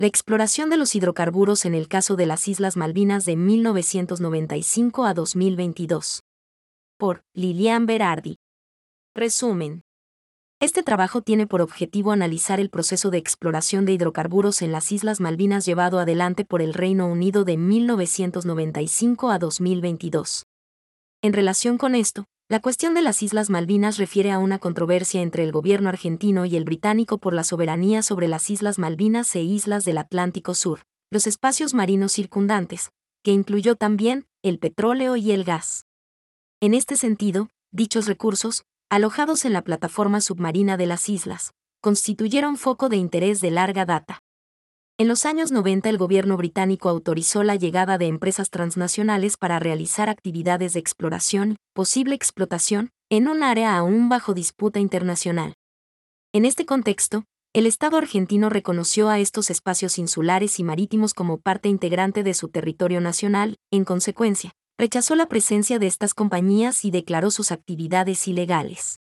La exploración de los hidrocarburos en el caso de las Islas Malvinas de 1995 a 2022. Por Lilian Berardi. Resumen. Este trabajo tiene por objetivo analizar el proceso de exploración de hidrocarburos en las Islas Malvinas llevado adelante por el Reino Unido de 1995 a 2022. En relación con esto, la cuestión de las Islas Malvinas refiere a una controversia entre el gobierno argentino y el británico por la soberanía sobre las Islas Malvinas e islas del Atlántico Sur, los espacios marinos circundantes, que incluyó también el petróleo y el gas. En este sentido, dichos recursos, alojados en la plataforma submarina de las islas, constituyeron foco de interés de larga data. En los años 90 el gobierno británico autorizó la llegada de empresas transnacionales para realizar actividades de exploración, posible explotación, en un área aún bajo disputa internacional. En este contexto, el Estado argentino reconoció a estos espacios insulares y marítimos como parte integrante de su territorio nacional, en consecuencia, rechazó la presencia de estas compañías y declaró sus actividades ilegales.